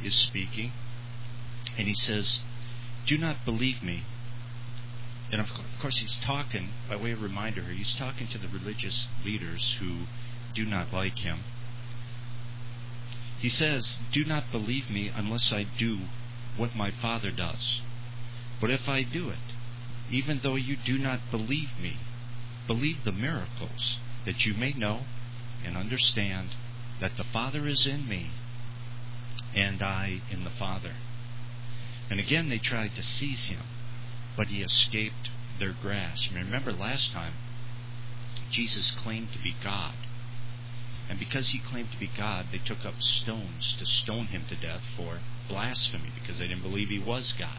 is speaking, and he says, "Do not believe me." And of course he's talking, by way of reminder here, he's talking to the religious leaders who do not like him. He says, "Do not believe me unless I do what my Father does. But if I do it, even though you do not believe me, believe the miracles, that you may know and understand that the Father is in me, and I in the Father." And again they tried to seize him, but he escaped their grasp. Remember last time, Jesus claimed to be God. And because he claimed to be God, they took up stones to stone him to death for blasphemy, because they didn't believe he was God.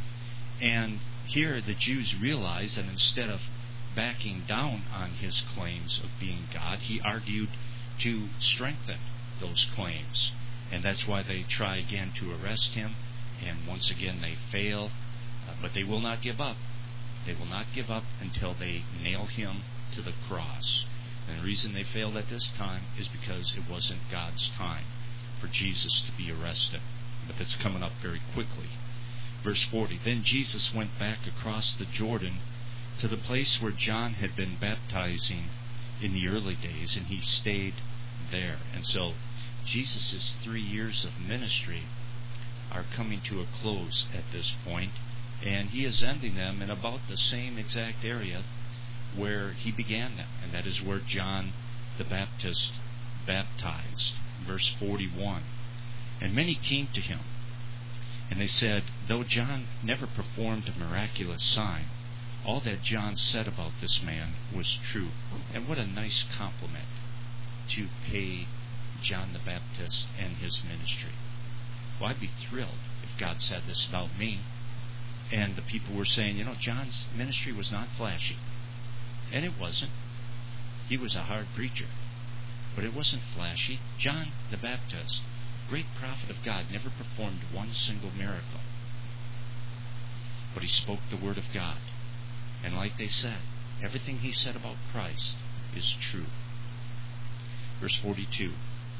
And here the Jews realized that instead of backing down on his claims of being God, he argued to strengthen those claims. And that's why they try again to arrest him. And once again they fail. But they will not give up. They will not give up until they nail him to the cross. And the reason they failed at this time is because it wasn't God's time for Jesus to be arrested. But that's coming up very quickly. Verse 40, "Then Jesus went back across the Jordan to the place where John had been baptizing in the early days, and he stayed there." And so Jesus' 3 years of ministry are coming to a close at this point, and he is ending them in about the same exact area where he began them, and that is where John the Baptist baptized. Verse 41, "And many came to him, and they said, though John never performed a miraculous sign, all that John said about this man was true." And what a nice compliment to pay John the Baptist and his ministry. Well, I'd be thrilled if God said this about me. And the people were saying, John's ministry was not flashy. And it wasn't. He was a hard preacher. But it wasn't flashy. John the Baptist, great prophet of God, never performed one single miracle. But he spoke the word of God. And like they said, everything he said about Christ is true. Verse 42,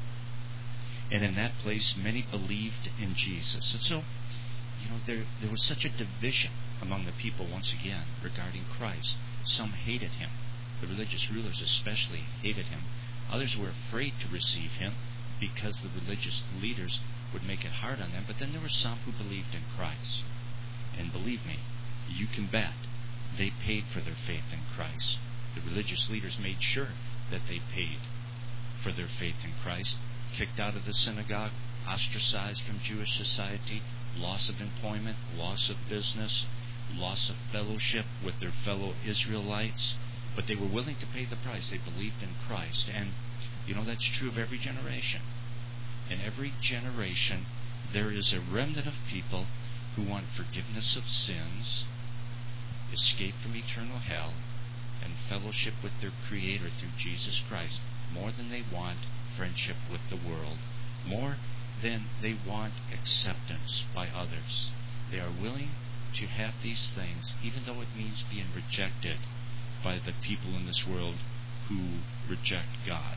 "And in that place many believed in Jesus." And so, there was such a division among the people once again regarding Christ. Some hated him. The religious rulers especially hated him. Others were afraid to receive him because the religious leaders would make it hard on them. But then there were some who believed in Christ. And believe me, you can bet they paid for their faith in Christ. The religious leaders made sure that they paid for their faith in Christ. Kicked out of the synagogue, ostracized from Jewish society, loss of employment, loss of business, loss of fellowship with their fellow Israelites. But they were willing to pay the price. They believed in Christ. And, that's true of every generation. In every generation, there is a remnant of people who want forgiveness of sins, escape from eternal hell, and fellowship with their Creator through Jesus Christ, more than they want friendship with the world, more than they want acceptance by others. They are willing to have these things, even though it means being rejected by the people in this world who reject God.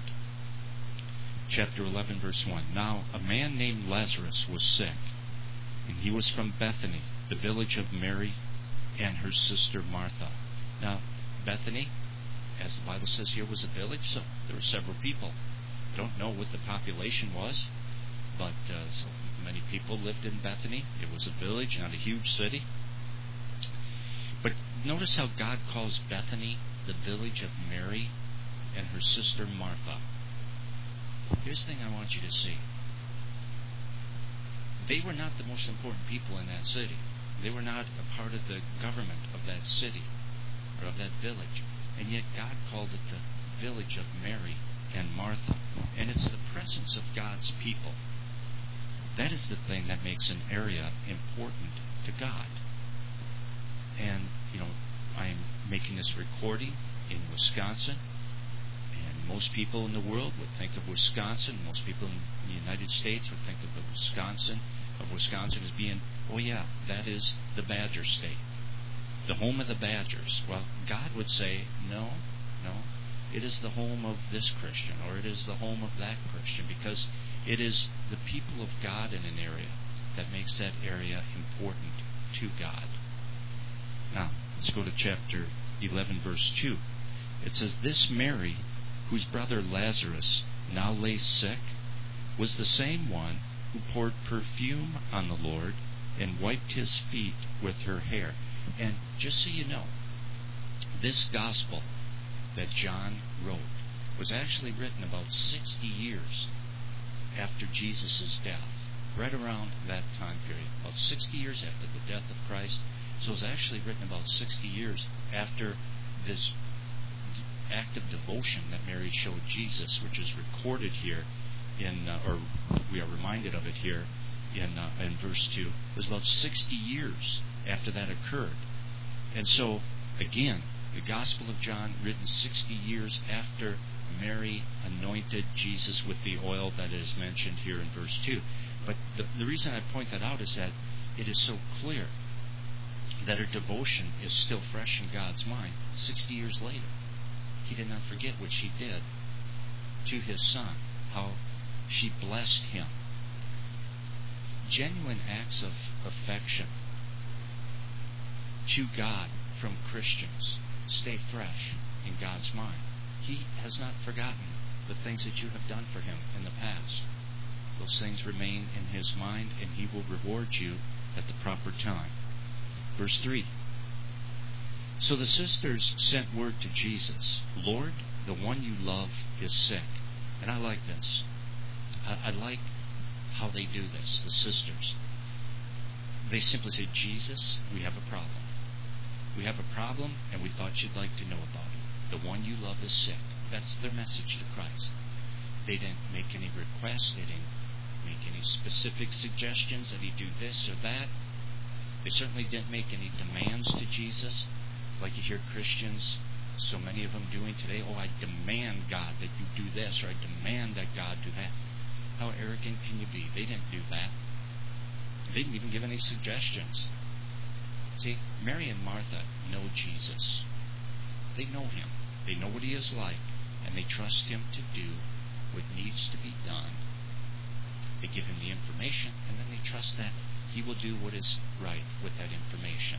Chapter 11, verse 1. "Now a man named Lazarus was sick, and he was from Bethany, the village of Mary and her sister Martha." Now, Bethany, as the Bible says here, was a village, so there were several people. I don't know what the population was, but so many people lived in Bethany. It was a village, not a huge city. But notice how God calls Bethany the village of Mary and her sister Martha. Here's the thing I want you to see. They were not the most important people in that city. They were not a part of the government of that city or of that village. And yet God called it the village of Mary and Martha. And it's the presence of God's people. That is the thing that makes an area important to God. And, I'm making this recording in Wisconsin. And most people in the world would think of Wisconsin. Most people in the United States would think of Wisconsin as being, oh yeah, that is the Badger State, the home of the Badgers. Well, God would say, no, it is the home of this Christian, or it is the home of that Christian, because it is the people of God in an area that makes that area important to God. Now, let's go to chapter 11, verse 2. It says, "This Mary, whose brother Lazarus now lay sick, was the same one who poured perfume on the Lord and wiped his feet with her hair." And just so you know, this gospel that John wrote was actually written about 60 years after Jesus' death, right around that time period, about 60 years after the death of Christ. So it was actually written about 60 years after this act of devotion that Mary showed Jesus, which is recorded here or we are reminded of it here in verse 2. It was about 60 years after that occurred. And so, again, the Gospel of John, written 60 years after Mary anointed Jesus with the oil that is mentioned here in verse 2. But the reason I point that out is that it is so clear that her devotion is still fresh in God's mind 60 years later. He did not forget what she did to his Son, how she blessed him. Genuine acts of affection to God from Christians stay fresh in God's mind. He has not forgotten the things that you have done for him in the past. Those things remain in his mind, and he will reward you at the proper time. Verse 3. "So the sisters sent word to Jesus, 'Lord, the one you love is sick.'" And I like this. I like how they do this, the sisters. They simply say, "Jesus, we have a problem. We have a problem, and we thought you'd like to know about it. The one you love is sick." That's their message to Christ. They didn't make any requests. They didn't make any specific suggestions that he do this or that. They certainly didn't make any demands to Jesus, like you hear Christians, so many of them doing today. "Oh, I demand, God, that you do this," or "I demand that God do that." How arrogant can you be? They didn't do that. They didn't even give any suggestions. See, Mary and Martha know Jesus. They know him. They know what he is like, and they trust him to do what needs to be done. They give him the information, and then they trust that he will do what is right with that information.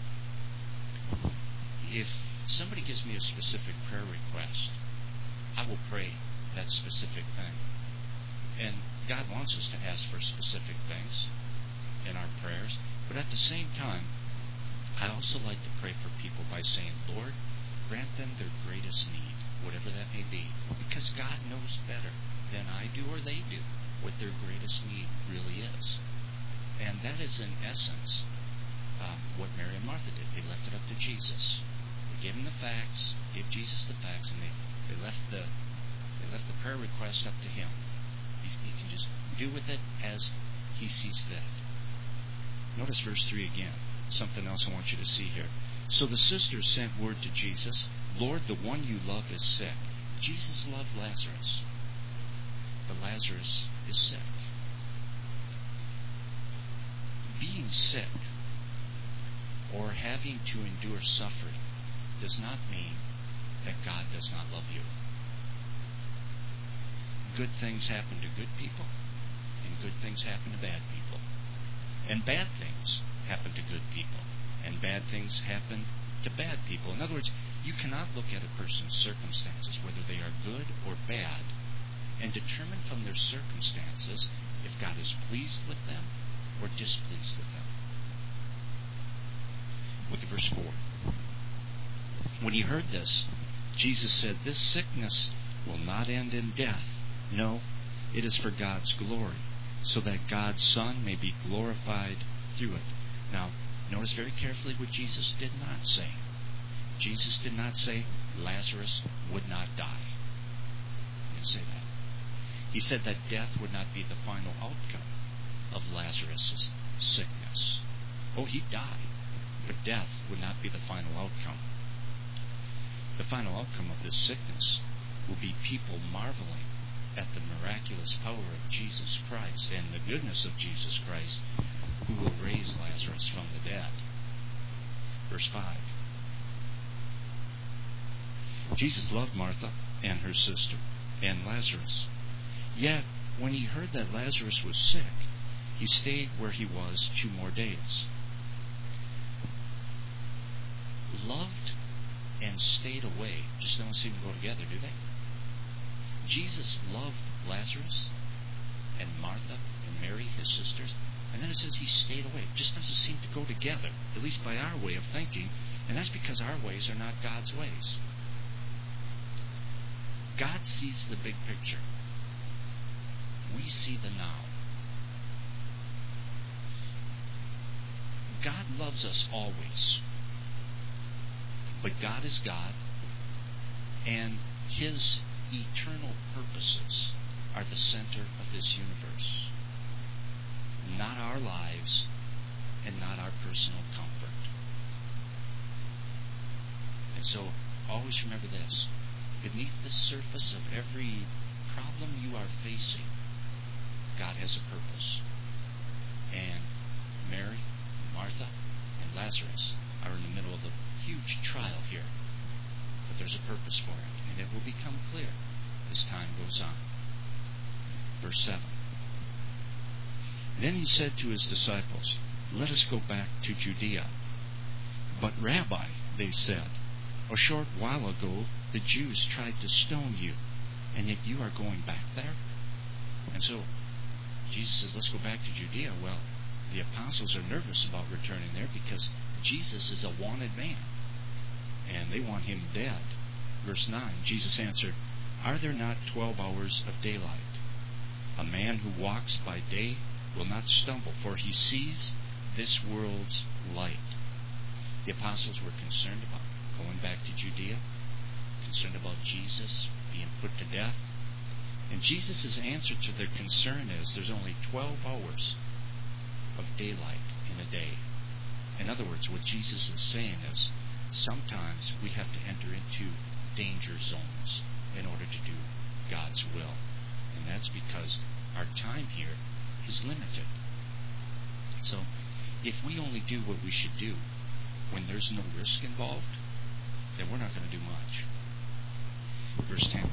If somebody gives me a specific prayer request, I will pray that specific thing. And God wants us to ask for specific things in our prayers. But at the same time, I also like to pray for people by saying, "Lord, grant them their greatest need," whatever that may be. Because God knows better than I do or they do what their greatest need really is. And that is, in essence, what Mary and Martha did. They left it up to Jesus. They gave him the facts, gave Jesus the facts, and they left the prayer request up to him. He can just do with it as he sees fit. Notice verse 3 again. Something else I want you to see here. "So the sisters sent word to Jesus, 'Lord, the one you love is sick.'" Jesus loved Lazarus, but Lazarus is sick. Being sick or having to endure suffering does not mean that God does not love you. Good things happen to good people, and good things happen to bad people. And bad things happen to good people, and bad things happen to bad people. In other words, you cannot look at a person's circumstances, whether they are good or bad, and determine from their circumstances if God is pleased with them or displeased with them. Look at verse 4. "When he heard this, Jesus said, 'This sickness will not end in death. No, it is for God's glory, so that God's Son may be glorified through it.'" Now, notice very carefully what Jesus did not say. Jesus did not say Lazarus would not die. He didn't say that. He said that death would not be the final outcome of Lazarus' sickness. Oh, he died, but death would not be the final outcome. The final outcome of this sickness will be people marveling at the miraculous power of Jesus Christ and the goodness of Jesus Christ, who will raise Lazarus from the dead. Verse 5. Jesus loved Martha and her sister, and Lazarus. Yet, when he heard that Lazarus was sick, he stayed where he was 2 more days. Loved and stayed away just don't seem to go together, do they? Jesus loved Lazarus and Martha and Mary, his sisters, and then it says he stayed away. It just doesn't seem to go together, at least by our way of thinking, and that's because our ways are not God's ways. God sees the big picture. We see the now. God loves us always. But God is God, and His eternal purposes are the center of this universe. Not our lives, and not our personal comfort. And so, always remember this. Beneath the surface of every problem you are facing, God has a purpose. And Mary, Martha, and Lazarus are in the middle of a huge trial here. But there's a purpose for it, and it will become clear as time goes on. Verse 7. Then he said to his disciples, "Let us go back to Judea." "But Rabbi," they said, "a short while ago the Jews tried to stone you, and yet you are going back there?" And so Jesus says, let's go back to Judea. Well, the apostles are nervous about returning there because Jesus is a wanted man, and they want him dead. Verse 9, Jesus answered, "Are there not 12 hours of daylight? A man who walks by day will not stumble, for he sees this world's light." The apostles were concerned about going back to Judea, concerned about Jesus being put to death. And Jesus' answer to their concern is there's only 12 hours of daylight in a day. In other words, what Jesus is saying is sometimes we have to enter into danger zones in order to do God's will. And that's because our time here is limited. So if we only do what we should do when there's no risk involved, then we're not going to do much. Verse 10.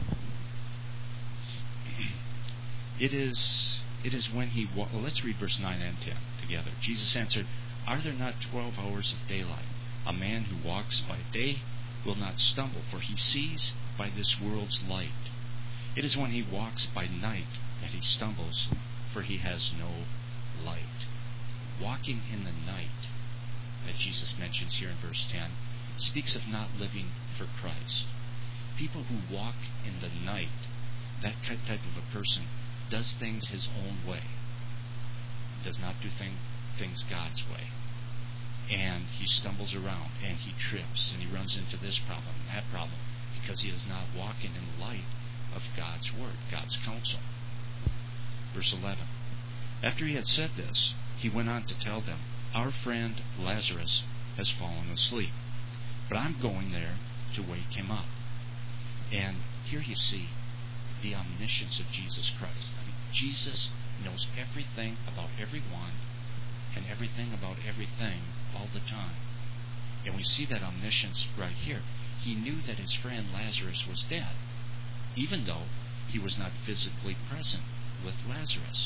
It is when he... Well, let's read verse 9 and 10 together. Jesus answered, "Are there not 12 hours of daylight? A man who walks by day will not stumble, for he sees by this world's light. It is when he walks by night that he stumbles, for he has no light." Walking in the night that Jesus mentions here in verse 10 speaks of not living for Christ. People who walk in the night, that type of a person does things his own way, does not do things God's way. And he stumbles around, and he trips, and he runs into this problem and that problem, because he is not walking in the light of God's Word, God's counsel. Verse 11. After he had said this, he went on to tell them, "Our friend Lazarus has fallen asleep, but I'm going there to wake him up." And here you see the omniscience of Jesus Christ. I mean, Jesus knows everything about everyone and everything about everything all the time. And we see that omniscience right here. He knew that his friend Lazarus was dead, even though he was not physically present with Lazarus.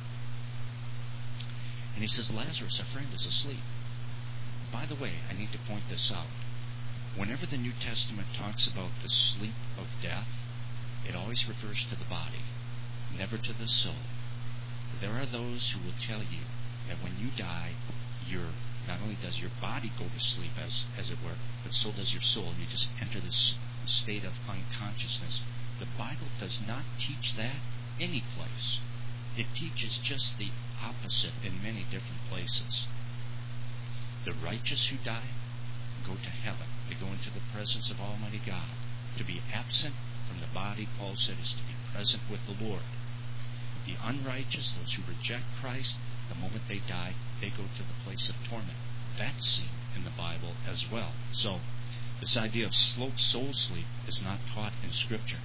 And he says, "Lazarus, our friend, is asleep." By the way, I need to point this out. Whenever the New Testament talks about the sleep of death, it always refers to the body, never to the soul. There are those who will tell you that when you die, not only does your body go to sleep, as it were, but so does your soul, and you just enter this state of unconsciousness. The Bible does not teach that any place. It teaches just the opposite in many different places. The righteous who die go to heaven. They go into the presence of Almighty God. To be absent from the body, Paul said, is to be present with the Lord. The unrighteous, those who reject Christ, the moment they die, they go to the place of torment. That's seen in the Bible as well. So, this idea of soul sleep is not taught in Scripture.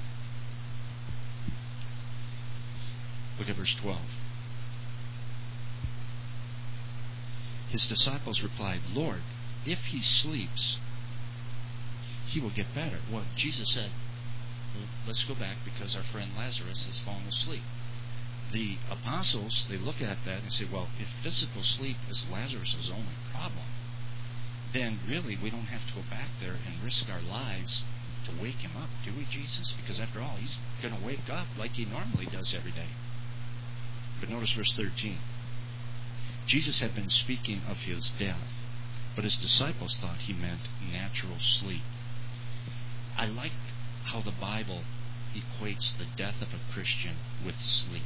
Look at verse 12. His disciples replied, "Lord, if he sleeps, he will get better." Well, Jesus said, Well, let's go back because our friend Lazarus has fallen asleep. The apostles, they look at that and say, well, if physical sleep is Lazarus' only problem, then really we don't have to go back there and risk our lives to wake him up, do we, Jesus? Because after all, he's going to wake up like he normally does every day. But notice verse 13. Jesus had been speaking of his death, but his disciples thought he meant natural sleep. I like how the Bible equates the death of a Christian with sleep.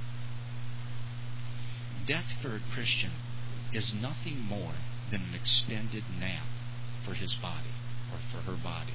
Death for a Christian is nothing more than an extended nap for his body or for her body.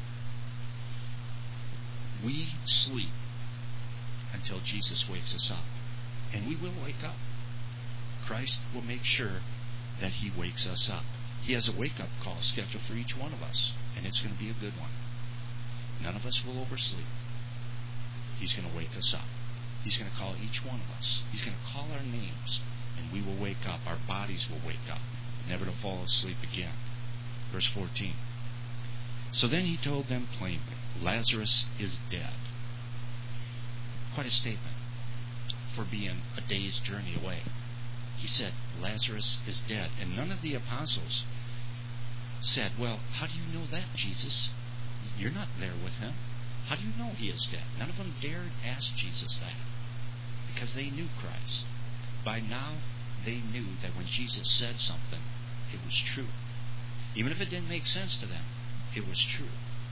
We sleep until Jesus wakes us up, and we will wake up. Christ will make sure that he wakes us up. He has a wake-up call scheduled for each one of us, and it's going to be a good one. None of us will oversleep. He's going to wake us up. He's going to call each one of us. He's going to call our names, and we will wake up. Our bodies will wake up, never to fall asleep again. Verse 14. So then he told them plainly, Lazarus is dead. Quite a statement for being a day's journey away. He said, Lazarus is dead. And none of the apostles said, well, how do you know that, Jesus? You're not there with him. How do you know he is dead? None of them dared ask Jesus that, because they knew Christ. By now, they knew that when Jesus said something, it was true. Even if it didn't make sense to them, it was true.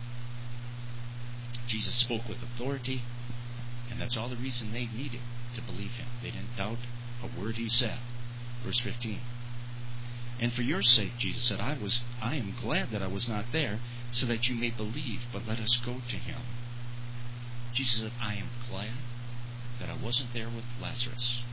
Jesus spoke with authority, and that's all the reason they needed to believe him. They didn't doubt a word he said. Verse 15. And for your sake, Jesus said, I am glad that I was not there, so that you may believe, but let us go to him. Jesus said, I am glad that I wasn't there with Lazarus.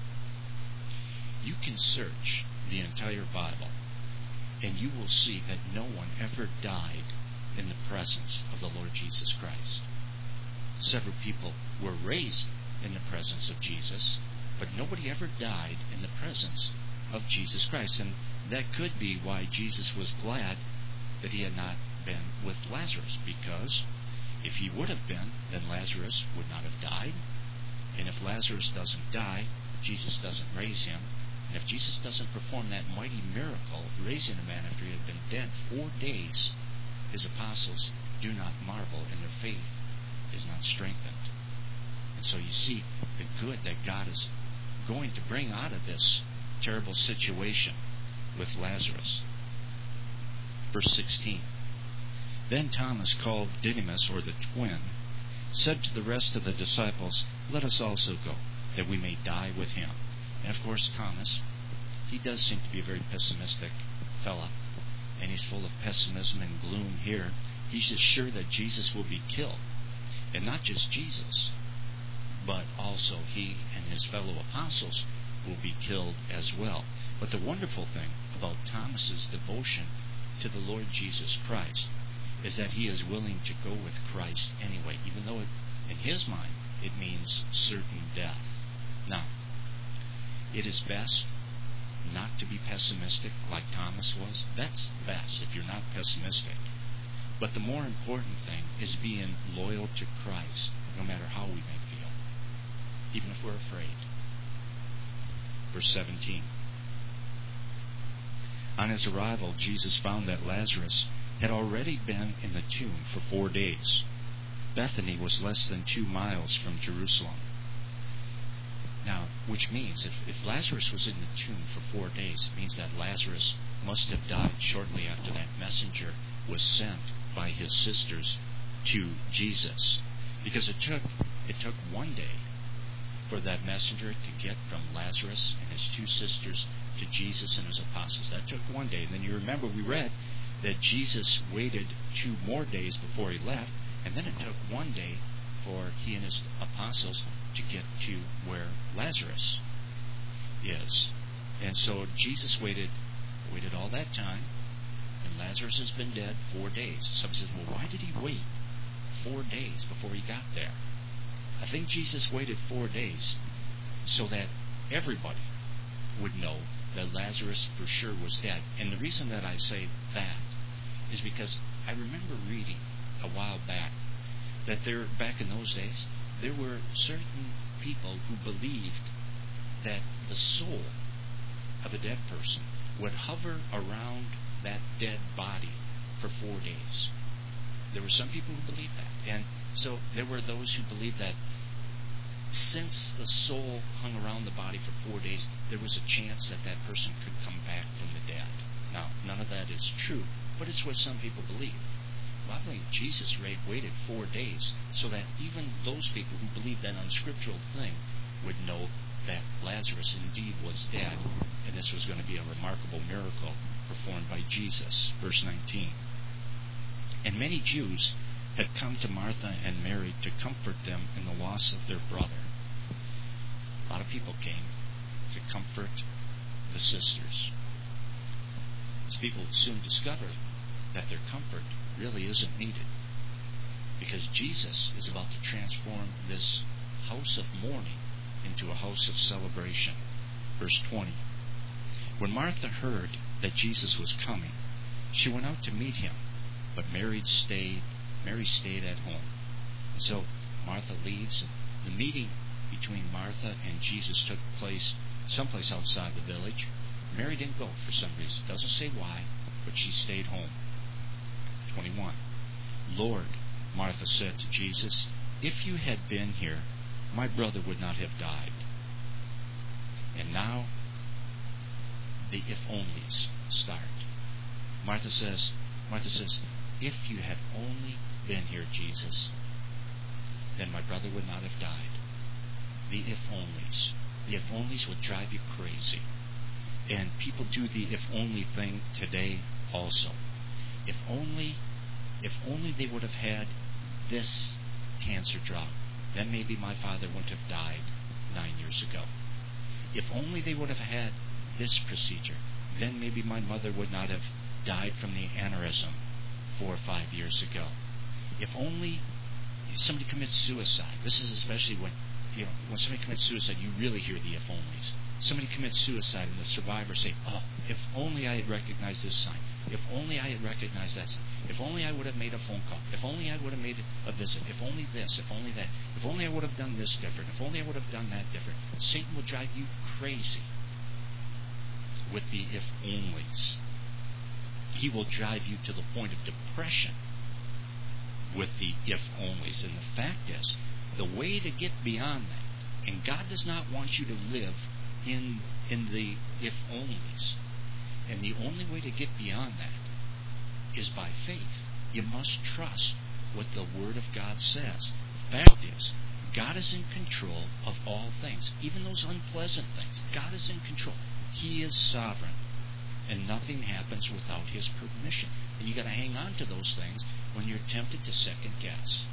You can search the entire Bible, and you will see that no one ever died in the presence of the Lord Jesus Christ. Several people were raised in the presence of Jesus, but nobody ever died in the presence of Jesus Christ. And that could be why Jesus was glad that he had not been with Lazarus, because if he would have been, then Lazarus would not have died. And if Lazarus doesn't die, Jesus doesn't raise him. And if Jesus doesn't perform that mighty miracle of raising a man after he had been dead 4 days, his apostles do not marvel, and their faith is not strengthened. And so you see the good that God is going to bring out of this terrible situation with Lazarus. Verse 16. Then Thomas, called Didymus, or the twin, said to the rest of the disciples, let us also go, that we may die with him. And of course Thomas, he does seem to be a very pessimistic fella, and he's full of pessimism and gloom here. He's just sure that Jesus will be killed. And not just Jesus, but also he and his fellow apostles will be killed as well. But the wonderful thing about Thomas's devotion to the Lord Jesus Christ is that he is willing to go with Christ anyway, even though in his mind it means certain death. Now, it is best not to be pessimistic like Thomas was. That's best if you're not pessimistic. But the more important thing is being loyal to Christ, no matter how we may feel, even if we're afraid. Verse 17. On his arrival, Jesus found that Lazarus had already been in the tomb for 4 days. Bethany was less than 2 miles from Jerusalem. Now, which means if Lazarus was in the tomb for 4 days, it means that Lazarus must have died shortly after that messenger was sent by his sisters to Jesus. Because it took 1 day for that messenger to get from Lazarus and his 2 sisters to Jesus and his apostles. That took 1 day. And then you remember we read that Jesus waited 2 more days before he left, and then it took 1 day for he and his apostles to get to where Lazarus is. And so Jesus waited all that time, and Lazarus has been dead 4 days. Some says, well, why did he wait 4 days before he got there? I think Jesus waited 4 days so that everybody would know that Lazarus for sure was dead. And the reason that I say that is because I remember reading a while back that back in those days, there were certain people who believed that the soul of a dead person would hover around that dead body for 4 days. There were some people who believed that. And so there were those who believed that since the soul hung around the body for 4 days, there was a chance that that person could come back from the dead. Now, none of that is true, but it's what some people believe. Well, I believe Jesus waited 4 days so that even those people who believed that unscriptural thing would know that Lazarus indeed was dead, and this was going to be a remarkable miracle performed by Jesus. Verse 19. And many Jews had come to Martha and Mary to comfort them in the loss of their brother. A lot of people came to comfort the sisters. These people soon discovered that their comfort really isn't needed, because Jesus is about to transform this house of mourning into a house of celebration. Verse 20. When Martha heard that Jesus was coming, she went out to meet him, but Mary stayed at home. And so Martha leaves, and the meeting between Martha and Jesus took place someplace outside the village. Mary didn't go for some reason. It doesn't say why, but she stayed home. 21. Lord, Martha said to Jesus, if you had been here, my brother would not have died. And now the if-onlys start. Martha says, if you had only been here, Jesus, then my brother would not have died. The if-onlys. The if-onlys would drive you crazy. And people do the if-only thing today also. If only they would have had this cancer drug, then maybe my father wouldn't have died 9 years ago. If only they would have had this procedure, then maybe my mother would not have died from the aneurysm 4 or 5 years ago. If only somebody commits suicide. This is especially when somebody commits suicide, you really hear the if-onlys. Somebody commits suicide and the survivors say, oh, if only I had recognized this sign. If only I had recognized that sign. If only I would have made a phone call. If only I would have made a visit. If only this. If only that. If only I would have done this different. If only I would have done that different. Satan will drive you crazy with the if-onlys. He will drive you to the point of depression with the if-onlys. And the fact is, the way to get beyond that, and God does not want you to live in the if-onlys. And the only way to get beyond that is by faith. You must trust what the Word of God says. The fact is, God is in control of all things, even those unpleasant things. God is in control. He is sovereign, and nothing happens without His permission. And you got to hang on to those things when you're tempted to second guess.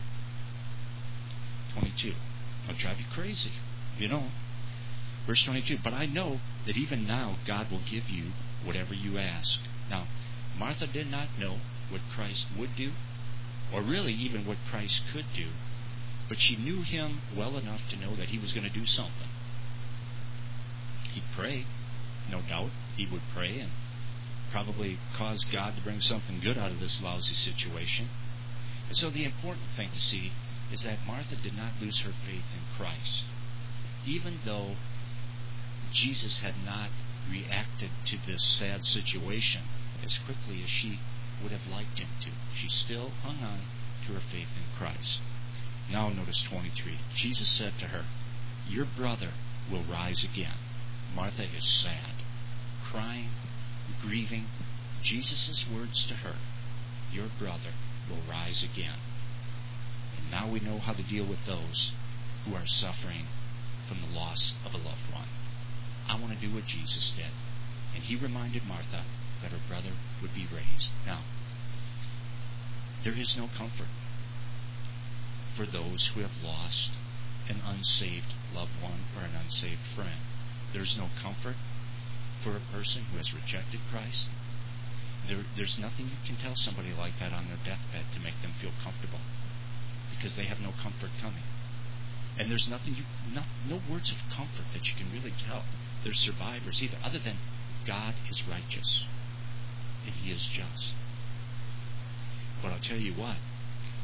22. It'll drive you crazy, Verse 22. But I know that even now God will give you whatever you ask. Now, Martha did not know what Christ would do, or really even what Christ could do, but she knew Him well enough to know that He was going to do something. He'd pray, no doubt. He would pray and probably cause God to bring something good out of this lousy situation. And so the important thing to see is that Martha did not lose her faith in Christ. Even though Jesus had not reacted to this sad situation as quickly as she would have liked Him to, she still hung on to her faith in Christ. Now notice 23. Jesus said to her, your brother will rise again. Martha is sad, crying, grieving. Jesus' words to her, your brother will rise again. And now we know how to deal with those who are suffering from the loss of a loved one. I want to do what Jesus did. And He reminded Martha that her brother would be raised. Now, there is no comfort for those who have lost an unsaved loved one or an unsaved friend. There's no comfort for a person who has rejected Christ. There's nothing you can tell somebody like that on their deathbed to make them feel comfortable, because they have no comfort coming. And there's no words of comfort that you can really tell their survivors either, other than God is righteous and He is just. But I'll tell you what,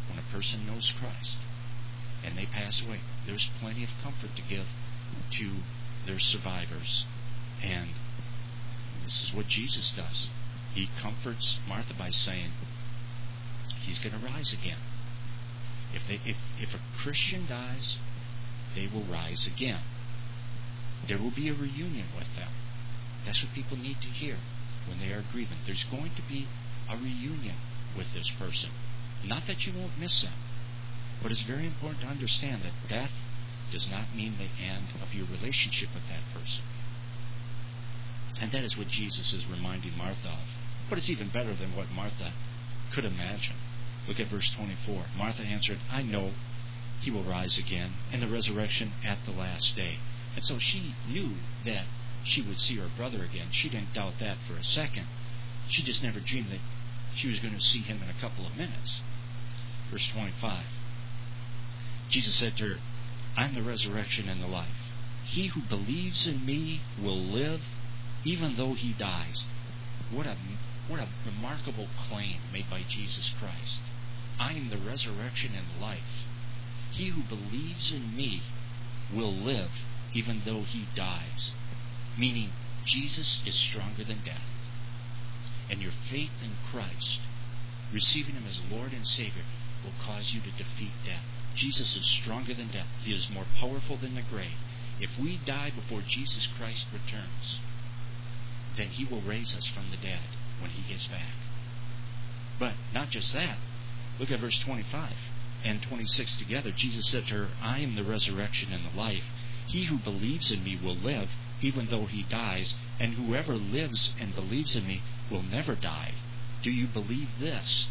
when a person knows Christ and they pass away, there's plenty of comfort to give to their survivors. And this is what Jesus does. He comforts Martha by saying, He's going to rise again. If a Christian dies, they will rise again. There will be a reunion with them. That's what people need to hear when they are grieving. There's going to be a reunion with this person. Not that you won't miss them, but it's very important to understand that death does not mean the end of your relationship with that person. And that is what Jesus is reminding Martha of. But it's even better than what Martha could imagine. Look at verse 24. Martha answered, I know He will rise again in the resurrection at the last day. And so she knew that she would see her brother again. She didn't doubt that for a second. She just never dreamed that she was going to see Him in a couple of minutes. Verse 25. Jesus said to her, I'm the resurrection and the life. He who believes in me will live even though he dies. What a remarkable claim made by Jesus Christ. I am the resurrection and life. He who believes in me will live even though he dies. Meaning, Jesus is stronger than death. And your faith in Christ, receiving Him as Lord and Savior, will cause you to defeat death. Jesus is stronger than death. He is more powerful than the grave. If we die before Jesus Christ returns, then He will raise us from the dead when He gets back. But not just that. Look at verse 25 and 26 together. Jesus said to her, I am the resurrection and the life. He who believes in me will live, even though he dies, and whoever lives and believes in me will never die. Do you believe this?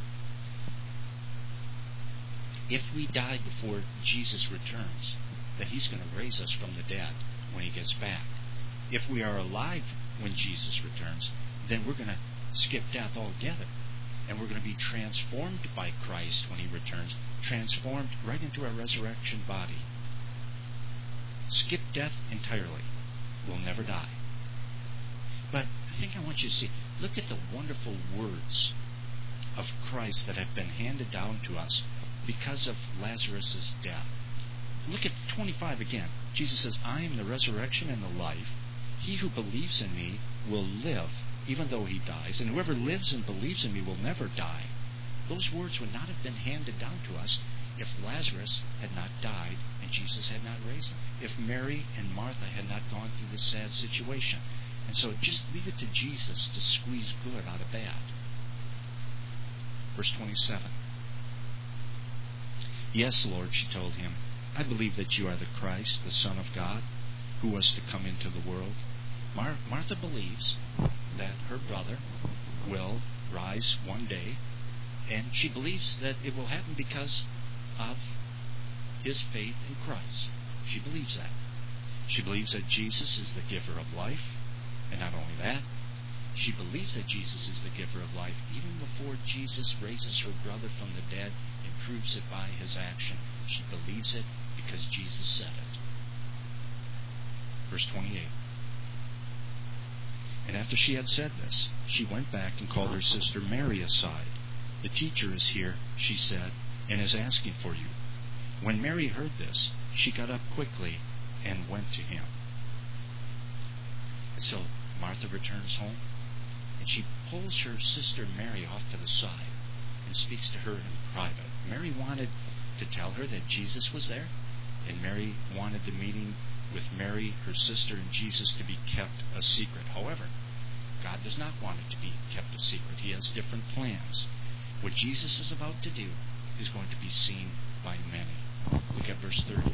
If we die before Jesus returns, then He's going to raise us from the dead when He gets back. If we are alive when Jesus returns, then we're going to skip death altogether. And we're going to be transformed by Christ when He returns, transformed right into our resurrection body. Skip death entirely. We'll never die. But the thing I want you to see, look at the wonderful words of Christ that have been handed down to us because of Lazarus' death. Look at 25 again. Jesus says, I am the resurrection and the life. He who believes in me will live, even though he dies. And whoever lives and believes in me will never die. Those words would not have been handed down to us if Lazarus had not died and Jesus had not raised him. If Mary and Martha had not gone through this sad situation. And so just leave it to Jesus to squeeze good out of bad. Verse 27. Yes, Lord, she told Him, I believe that You are the Christ, the Son of God, who was to come into the world. Martha believes that her brother will rise one day, and she believes that it will happen because of his faith in Christ. She believes that. She believes that Jesus is the giver of life, and not only that, she believes that Jesus is the giver of life even before Jesus raises her brother from the dead and proves it by His action. She believes it because Jesus said it. Verse 28. And after she had said this, she went back and called her sister Mary aside. The teacher is here, she said, and is asking for you. When Mary heard this, she got up quickly and went to Him. And so Martha returns home, and she pulls her sister Mary off to the side and speaks to her in private. Mary wanted to tell her that Jesus was there, and Mary wanted the meeting with Mary, her sister, and Jesus to be kept a secret. However, God does not want it to be kept a secret. He has different plans. What Jesus is about to do is going to be seen by many. Look at verse 30.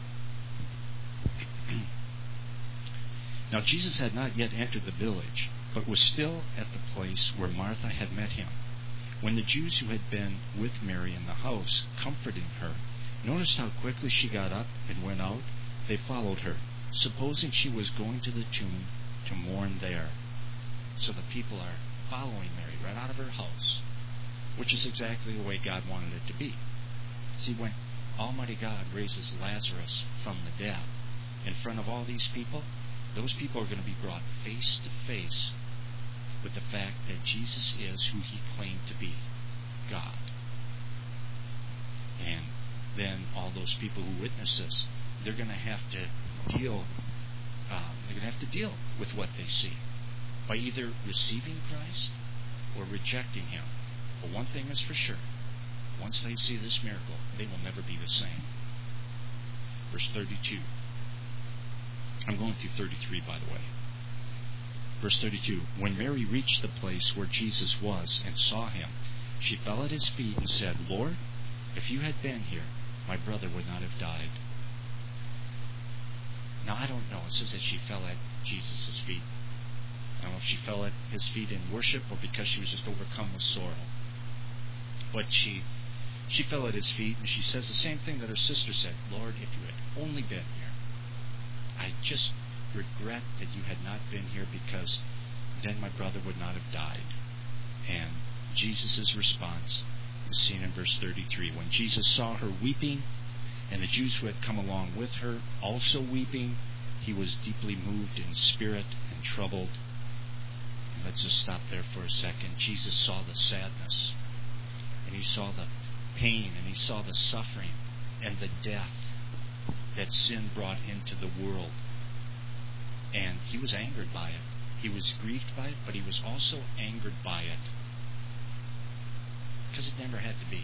Now Jesus had not yet entered the village, but was still at the place where Martha had met Him. When the Jews who had been with Mary in the house, comforting her, noticed how quickly she got up and went out, they followed her, supposing she was going to the tomb to mourn there. So the people are following Mary right out of her house, which is exactly the way God wanted it to be. See, when Almighty God raises Lazarus from the dead in front of all these people, those people are going to be brought face to face with the fact that Jesus is who He claimed to be, God. And then all those people who witness this, they're going to have to deal. They're going to have to deal with what they see by either receiving Christ or rejecting Him. But one thing is for sure: once they see this miracle, they will never be the same. Verse 32. I'm going through 33, by the way. Verse 32. When Mary reached the place where Jesus was and saw Him, she fell at His feet and said, "Lord, if you had been here, my brother would not have died." Now, I don't know. It says that she fell at Jesus' feet. I don't know if she fell at His feet in worship or because she was just overcome with sorrow. But she fell at His feet, and she says the same thing that her sister said. "Lord, if you had only been here. I just regret that you had not been here, because then my brother would not have died." And Jesus' response is seen in verse 33. When Jesus saw her weeping, and the Jews who had come along with her also weeping, He was deeply moved in spirit and troubled. And let's just stop there for a second. Jesus saw the sadness, and He saw the pain, and He saw the suffering and the death that sin brought into the world. And He was angered by it. He was grieved by it, but He was also angered by it, because it never had to be.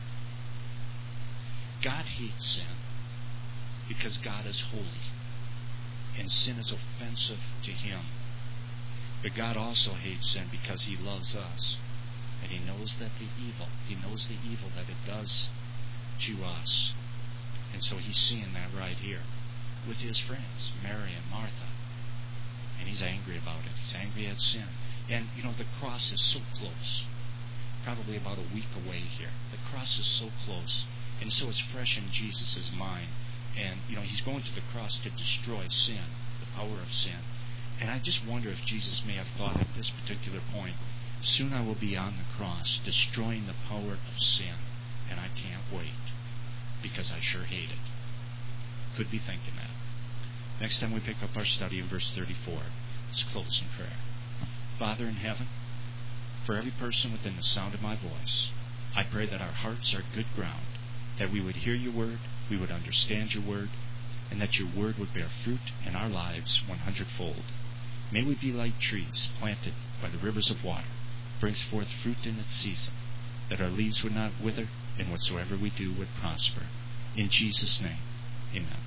God hates sin because God is holy, and sin is offensive to Him. But God also hates sin because He loves us, and He knows that He knows the evil that it does to us. And so He's seeing that right here with His friends, Mary and Martha. And He's angry about it. He's angry at sin. And, the cross is so close. Probably about a week away here. The cross is so close. And so it's fresh in Jesus' mind. And, He's going to the cross to destroy sin, the power of sin. And I just wonder if Jesus may have thought at this particular point, soon I will be on the cross, destroying the power of sin. And I can't wait, because I sure hate it. Could be thinking that. Next time we pick up our study in verse 34. Let's close in prayer. Father in heaven, for every person within the sound of my voice, I pray that our hearts are good ground, that we would hear your word, we would understand your word, and that your word would bear fruit in our lives 100-fold. May we be like trees planted by the rivers of water, brings forth fruit in its season, that our leaves would not wither, and whatsoever we do would prosper. In Jesus' name, amen.